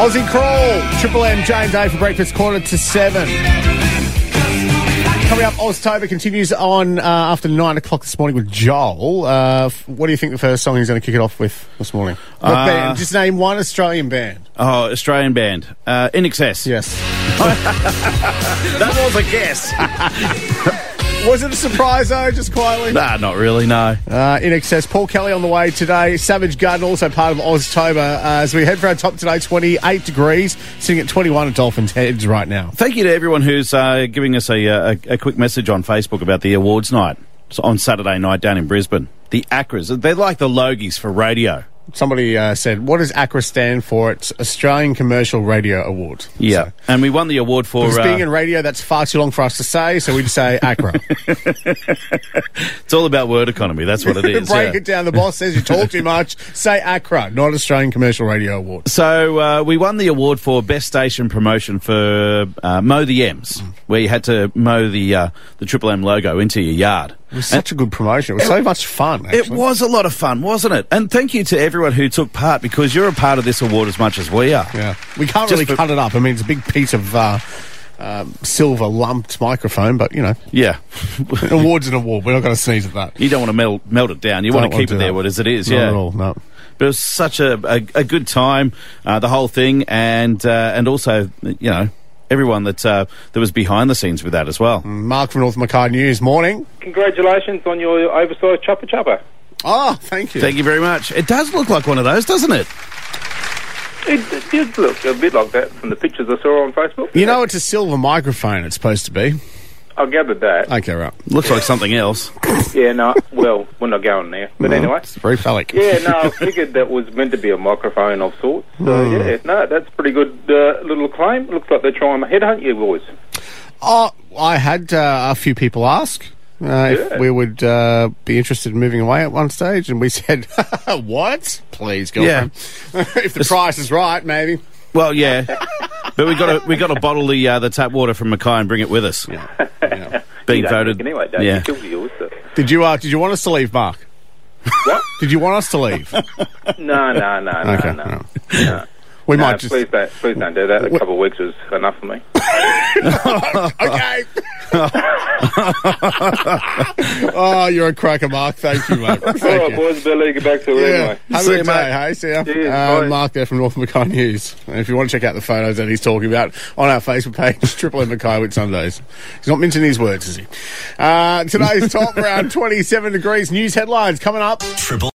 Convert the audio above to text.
Aussie Crawl, Triple M, James A for breakfast, 6:45. Coming up, Oztober continues on after 9 o'clock this morning with Joel. What do you think the first song he's going to kick it off with this morning? What band? Just name one Australian band. Oh, Australian band. In Excess. Yes. That was a guess. Was it a surprise, though, just quietly? Nah, not really, no. In Excess. Paul Kelly on the way today. Savage Garden, also part of Oztober. As we head for our top today, 28 degrees, sitting at 21 at Dolphins Heads right now. Thank you to everyone who's giving us a quick message on Facebook about the awards night on Saturday night down in Brisbane. The ACRAs, they're like the Logies for radio. Somebody said, what does ACRA stand for? It's Australian Commercial Radio Award. Yeah, So, and we won the award for... because being in radio, that's far too long for us to say, so we just say ACRA. It's all about word economy, that's what it is. Break it down. The boss says you talk too much. Say ACRA, not Australian Commercial Radio Award. So we won the award for Best Station Promotion for Mow the M's, where you had to mow the Triple M logo into your yard. It was such a good promotion. It was so much fun, actually. It was a lot of fun, wasn't it? And thank you to everyone who took part, because you're a part of this award as much as we are. Yeah. We can't really cut it up. I mean, it's a big piece of silver lumped microphone, but, you know. Yeah. An award's an award. We're not going to sneeze at that. You don't want to melt it down. You want to keep it there as it is. Not yeah. at all, no. But it was such a good time, the whole thing, and also, you know, everyone that was behind the scenes with that as well. Mark from North Mackay News. Morning. Congratulations on your oversized chopper. Oh, thank you. Thank you very much. It does look like one of those, doesn't it? It did look a bit like that from the pictures I saw on Facebook. You know, it's a silver microphone, it's supposed to be. I gathered that. Okay, right. Looks like something else. Yeah, no, well, we're not going there. But anyway. It's very phallic. Yeah, no, I figured that was meant to be a microphone of sorts. So, yeah, no, that's a pretty good little claim. Looks like they're trying to headhunt you boys. Oh, I had a few people ask if we would be interested in moving away at one stage, and we said, what? Please, girlfriend. Yeah. If the price is right, maybe. Well, yeah. But we got to bottle the tap water from Mackay and bring it with us. Yeah. Being You don't voted. drink anyway, don't yeah. you? Kill yours, so. Did you want us to leave, Mark? What? Did you want us to leave? No. Okay, No. We No, might just... please don't do that. A couple of weeks was enough for me. Okay. Oh, you're a cracker, Mark. Thank you, mate. Thank All right, you. boys, better get back to it Yeah. anyway. Have See a you, good day, mate. hey? See ya. Cheers, bye. Mark there from North Mackay News. And if you want to check out the photos that he's talking about on our Facebook page, Triple M Mackay with Sundays. He's not mincing his words, is he? Today's top around 27 degrees. News headlines coming up.